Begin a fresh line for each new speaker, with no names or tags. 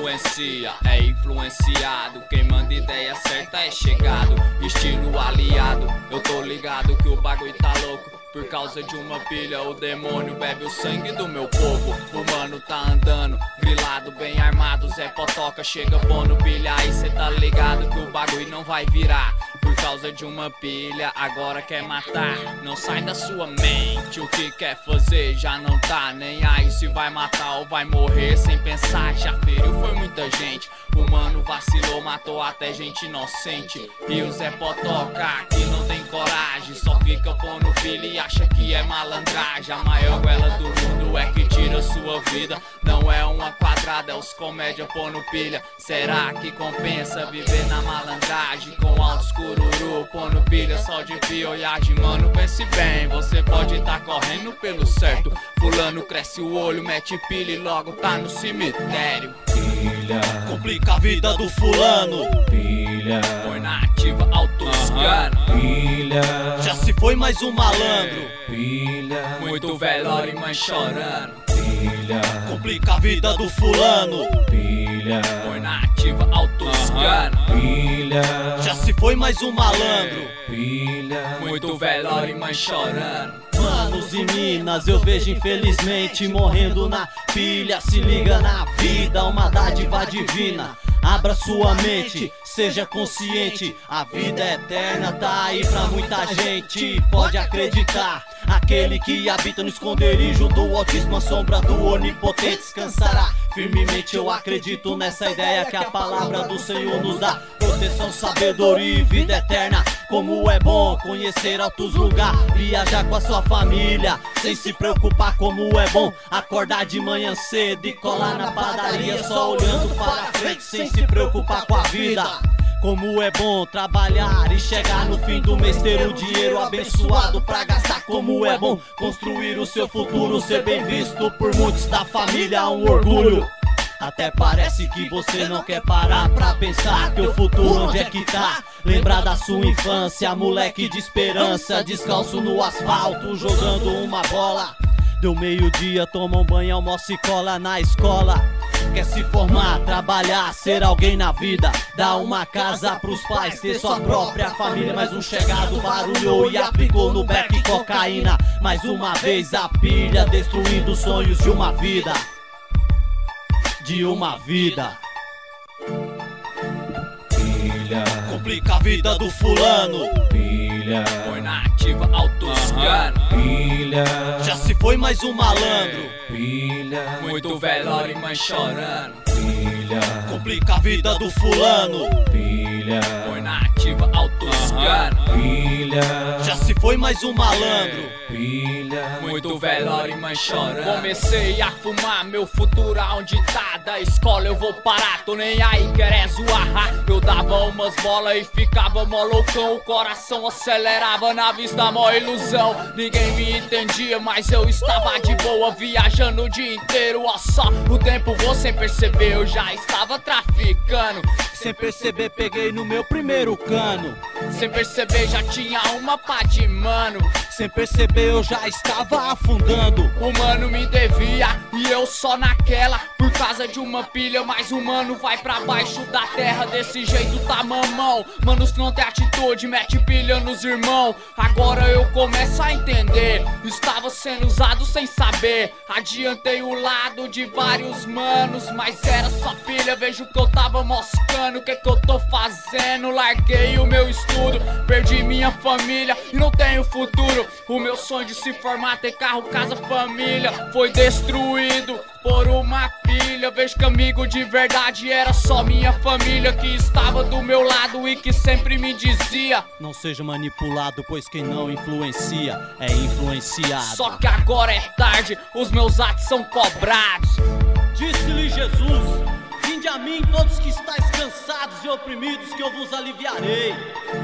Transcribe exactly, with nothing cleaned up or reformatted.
influencia, é influenciado. Quem manda ideia certa é chegado, estilo aliado. Eu tô ligado que o bagulho tá louco. Por causa de uma pilha, o demônio bebe o sangue do meu povo. O mano tá andando, grilado, bem armado. Zé Potoca chega pondo pilha. Aí cê tá ligado que o bagulho não vai virar. Por causa de uma pilha, agora quer matar. Não sai da sua mente, o que quer fazer já não tá nem aí. Se vai matar ou vai morrer sem pensar. Já feriu foi muita gente. O mano vacilou, matou até gente inocente. E o Zé Potoca que não tem coragem, só fica pondo pilha e acha que é malandragem. A maior goela do mundo é que tira sua vida. Não é uma quadrada, é os comédia pondo pilha. Será que compensa viver na malandragem? Com altos cururu, pondo pilha só de piolhagem. Mano, pense bem, você pode tá correndo pelo certo. Fulano cresce o olho, mete pilha e logo tá no cemitério.
Pilha,
complica a vida do fulano.
pilha,
Põe na ativa autoscana.
pilha,
Já se foi mais um malandro.
pilha,
Muito velório e mãe chorando.
pilha,
Complica a vida do fulano.
pilha,
Põe na ativa autoscana.
pilha,
Já se foi mais um malandro.
pilha,
Muito velório e mãe chorando.
Manos e minas, eu vejo infelizmente morrendo na pilha. Se liga na vida, uma dádiva divina. Abra sua mente, seja consciente. A vida é eterna, tá aí pra muita gente. Pode acreditar, aquele que habita no esconderijo do Altíssimo, a sombra do Onipotente descansará. Firmemente eu acredito nessa ideia que a palavra do Senhor nos dá. Proteção, sabedoria e vida eterna. Como é bom conhecer altos lugares, viajar com a sua família sem se preocupar. Como é bom acordar de manhã cedo e colar na padaria só olhando para frente sem se preocupar com a vida. Como é bom trabalhar e chegar no fim do mês ter o dinheiro abençoado pra gastar. Como é bom construir o seu futuro, ser bem visto por muitos da família, um orgulho. Até parece que você não quer parar pra pensar teu futuro onde é que tá. Lembrar da sua infância, moleque de esperança, descalço no asfalto, jogando uma bola. Deu meio-dia, toma um banho, almoça e cola na escola. Quer se formar, trabalhar, ser alguém na vida, dar uma casa pros pais, ter sua própria família. Mais um chegado barulhou e aplicou no beck cocaína. Mais uma vez a pilha, destruindo os sonhos de uma vida. De uma vida.
pilha,
Complica a vida do fulano.
pilha,
Põe na ativa autoscana.
pilha,
Já se foi mais um malandro.
pilha,
Muito velório e mãe chorando.
pilha,
Complica a vida do fulano.
pilha,
Põe na ativa autoscana.
pilha,
Já se foi mais um malandro.
pilha,
Muito velório e mãe chorando. Comecei a fumar, meu futuro aonde tá? Da escola eu vou parar, tô nem aí, querer zoar. Eu dava umas bolas e ficava mó loucão. O coração acelerava na vista, mó ilusão. Ninguém me entendia, mas eu estava de boa, viajando o dia inteiro, ó só. O tempo vou sem perceber, eu já estava traficando.
Sem perceber peguei no meu primeiro cano.
Sem perceber já tinha uma pá de mano.
Sem perceber eu já estava afundando.
O mano me devia e eu só naquela. Por causa de uma pilha, mas o mano vai pra baixo da terra. Desse jeito tá mamão. Manos não tem atitude, mete pilha nos irmãos. Agora eu começo a entender. Estava sendo usado sem saber. Adiantei o lado de vários manos, mas era só pilha. Vejo que eu tava moscando. O que que eu tô fazendo? Larguei o meu estudo, perdi minha família e não tenho futuro. O meu sonho de se formar, ter carro, casa, família foi destruído por uma pilha. Vejo que amigo de verdade era só minha família, que estava do meu lado e que sempre me dizia:
não seja manipulado, pois quem não influencia é influenciado.
Só que agora é tarde, os meus atos são cobrados.
Disse-lhe Jesus: vinde a mim todos que estáis cansados e oprimidos, que eu vos aliviarei.